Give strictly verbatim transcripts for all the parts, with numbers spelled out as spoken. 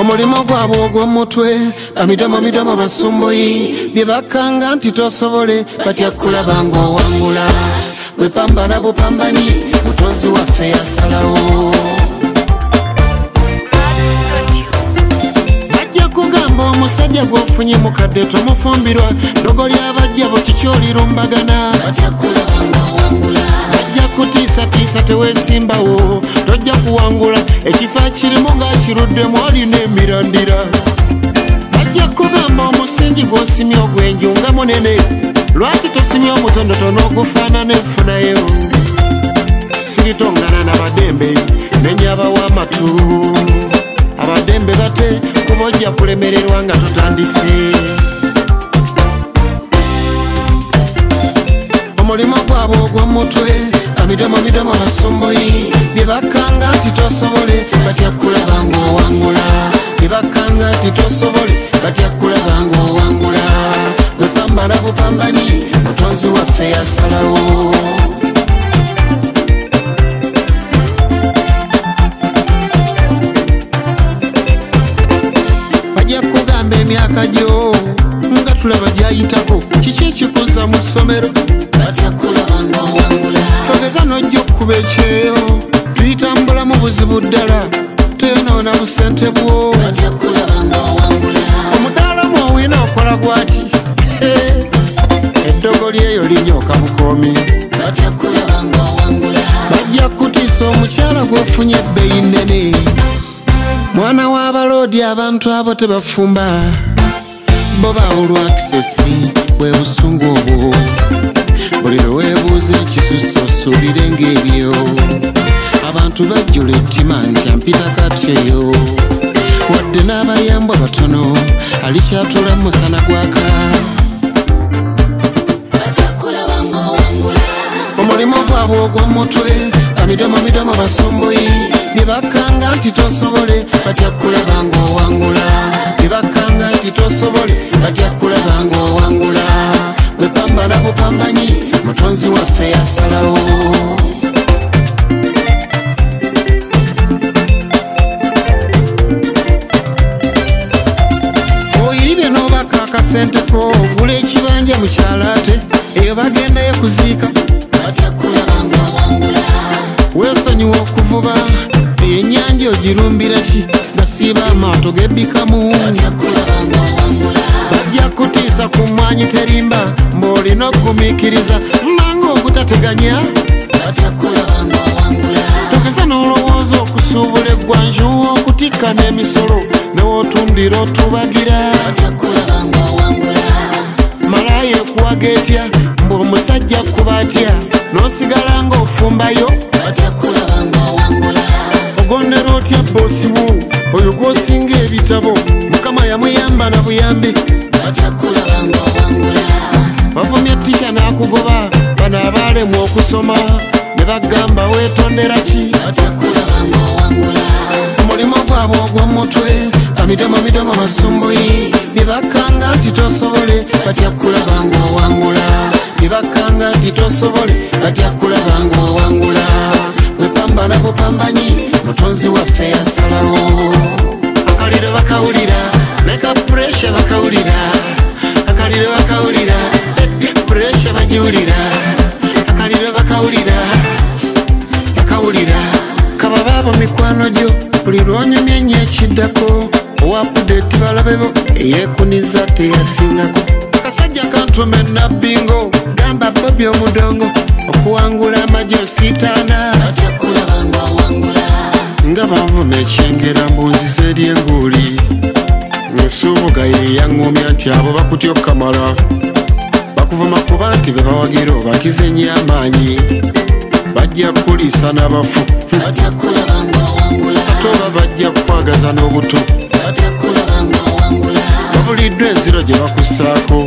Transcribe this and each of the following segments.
Omulimo gwabwe ogw'omutwe amidomo midomo basumbuyi bye bakanga nti tosobole batya kulaba ng'owangula bwe pambana bupambani mutonzi waffe yasalawo bajja kugamba omusajja gw'ofunye mukadde tomufumbirwa ddogo ly'abajja bo kikyolirumbagana batya kulaba ng'owangula bajja kutiisatiisa teweesimbawo tojja kuwangula ekifo kirimu ng'akiruddemu alina emirandira bajja kugamba omusingi gw'osimye ogw'enju nga munene lwaki tosimye omutondotono ogufaanana enfunayo siritongana n'abadembe nenyaba w'amatu abadembe bate kuba ojja kulemererwa nga totandise omulimo gwabwe ogw'omutwe amidomo midomo basumbuyi bye bakanga nti tosobole batya kulaba ng'owangula bye bakanga nti tosobole batya kulaba ng'owangula bwe pambana bupambani mutonzi waffe yasalawo bajja kugamba emyaka gyo nga tulaba gyayitako kiki ekikuza mu ssomero batya kulaba ng'owangula togeza n'ojja okkuba ekyeyo tuyitambula mu buzibu ddala toyonoona busente bwo batya kulaba ng'owangula omudaala mwowina okola gwaki eddogo lyeyo linyooka mukoomi batya kulaba ng'owangula bajja kutiisa omukyala gw'ofunye ebbeeyi nnene mwana w'abaloodi abantu abo tebafumba bo bawulwa kisesi bwe busungu obwo buli lwe weebuuza ekisusse osuubire ng'ebyo abantu bajjula ettima nti ampita katyeyo wadde n'abayambwa batono alikyatula mu musana gwaka omulimo gwabwe ogw'omutwe amidomo midomo basumbuyi bye bakanga nti tosobole batya kulaba ng'owangula bye bakanga nti tosobole batya kulaba ng'owangula bwe pambana bupambanyi mutonzi waffe yasalawo oyiribye n'obaka akasenteko ogula ekibanja mu kyalaate eyo bagendayo kuziika batya kulaba ng'owangula weesonyiwa okuvuba eyo ennyanja ogirumbira ki gasiiba amaato gebbikamu bajja kutiisa ku mmwanyi terimba mb'olina okugumiikiriza nanga ogutateganya togeza n'olowooza okusuubula eggwanju okutikka n'emisolo newootundira otubagira malaaya ekuwaga etya mb'omusajja kuba atya n'osigala ng'ofumbayo ogondera otya boosi wo oyo gw'osinga ebitabo mukama yamuyamba na buyambi bavumya tisha n'akugoba bano abaalemu okusoma ne bagamba weetondera ki omulimo gwabwe ogw'omutwe amidomo midomo basumbuyi bye bakanga nti tosobole batya kulaba ng'owangula bye bakanga nti tosobole batya kulaba ng'owangula bwe pambana bupambanyi mutonzi waffe yasalawo akalire bakawulira neka puresha bakawulira akalire bakawulira puresha bagiwulira akalire bakawulira bakawulira kaba baabo mikwano gyo buli lwonyumya ennyo ekiddako owapudeeti balabebo eyeekuniza teyasingako akasajja kantuma enabbingo gamba bobi omudongo okuwangula amagye osiitaana nga banvuma ekyengera mbunziza eri enguuli nsuubuga ye yaŋŋumya nti abo bakutya okukamala bakuvuma kuba nti be bawagira obakize nnyo amaanyi bajja kuliisa n'abafu ate oba bajja kukwagaza n'obuto babuliddwa enziro gye bakussaako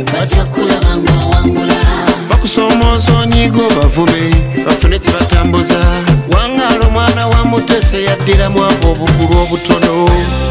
bakusoomooza onyiga obavume bafune kye batambuza wangaala omwana wa Mutese yaddiramu abo obugulu obutono